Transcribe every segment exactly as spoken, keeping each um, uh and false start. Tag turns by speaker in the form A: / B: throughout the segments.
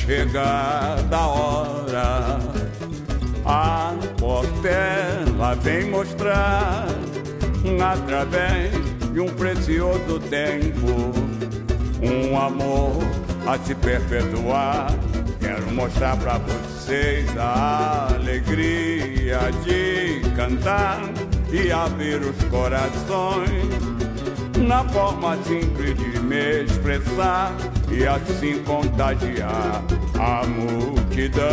A: chegada a hora. A Portela vem mostrar, através de um precioso tempo, um amor a se perpetuar. Quero mostrar pra vocês a alegria de cantar e abrir os corações na forma simples de me expressar e assim contagiar a multidão.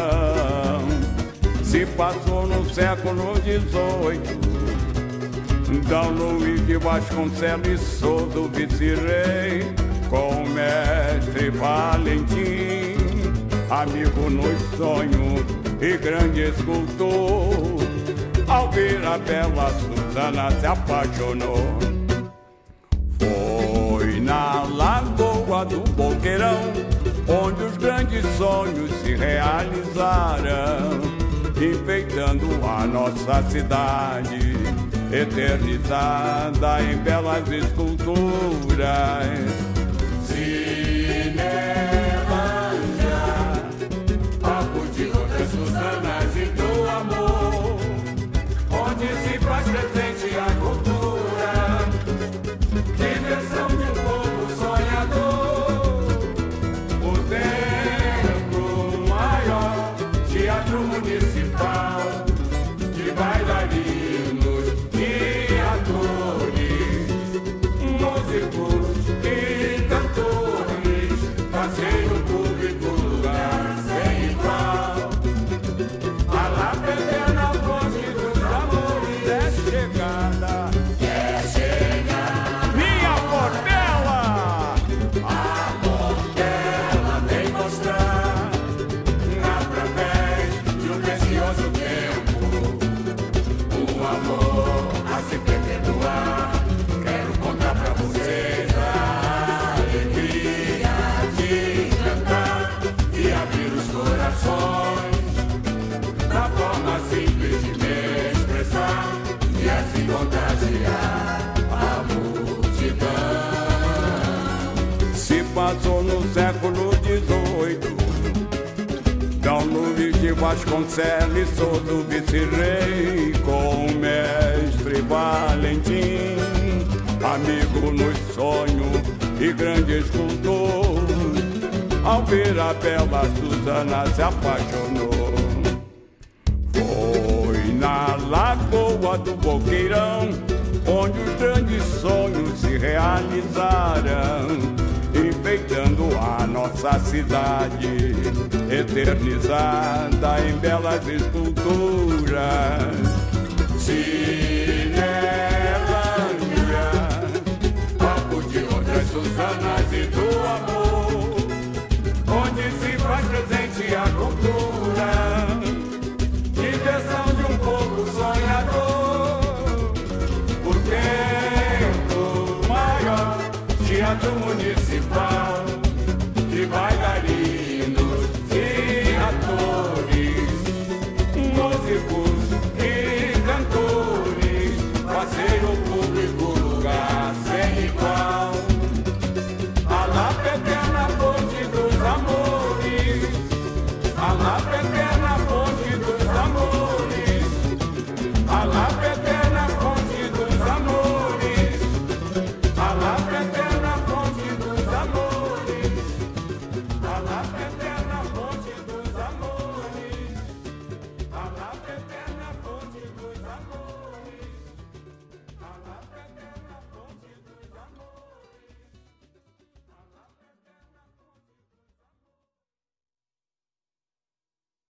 A: Se passou no século dezoito, Dom Luiz de Vasconcelos, sou do vice-rei, com o mestre Valentim, amigo nos sonhos e grande escultor. Ao ver a bela Susana se apaixonou. Foi na Lagoa do Boqueirão onde os grandes sonhos se realizaram, enfeitando a nossa cidade, eternizada em belas esculturas. Cinelândia, palco de outras Susanas e do amor, onde se faz presente a cultura, diversão de um povo sonhador. O templo maior, teatro municipal, de bailarinos e atores, músicos e cantores, passeio público, lugar sem igual. A La Pequena Fonte dos Amores é chegada, é chegada, minha Portela. A Portela vem mostrar, através de um precioso tempo, um amor a se perpetuar. Quero contar pra vocês a alegria de cantar e abrir os corações na forma simples de me expressar e assim contagiar a multidão. Se passou no século dezoito, Dom Luiz de Vasconcelos, sou do vice-rei, com o mestre Valentim, amigo nos sonhos e grande escultor. Ao ver a bela Susana se apaixonou. Foi na Lagoa do Boqueirão onde os grandes sonhos se realizaram, enfeitando a nossa cidade, eternizada em belas esculturas. Cinelândia, palco de outras Susanas e do amor, onde se faz presente a cultura, diversão de um povo sonhador. O templo maior, teatro municipal, de bailarinos e atores, músicos e cantores, passeio público, lugar sem igual. A La Pequena Fonte dos Amores, a La Pequena Fonte dos Amores, a La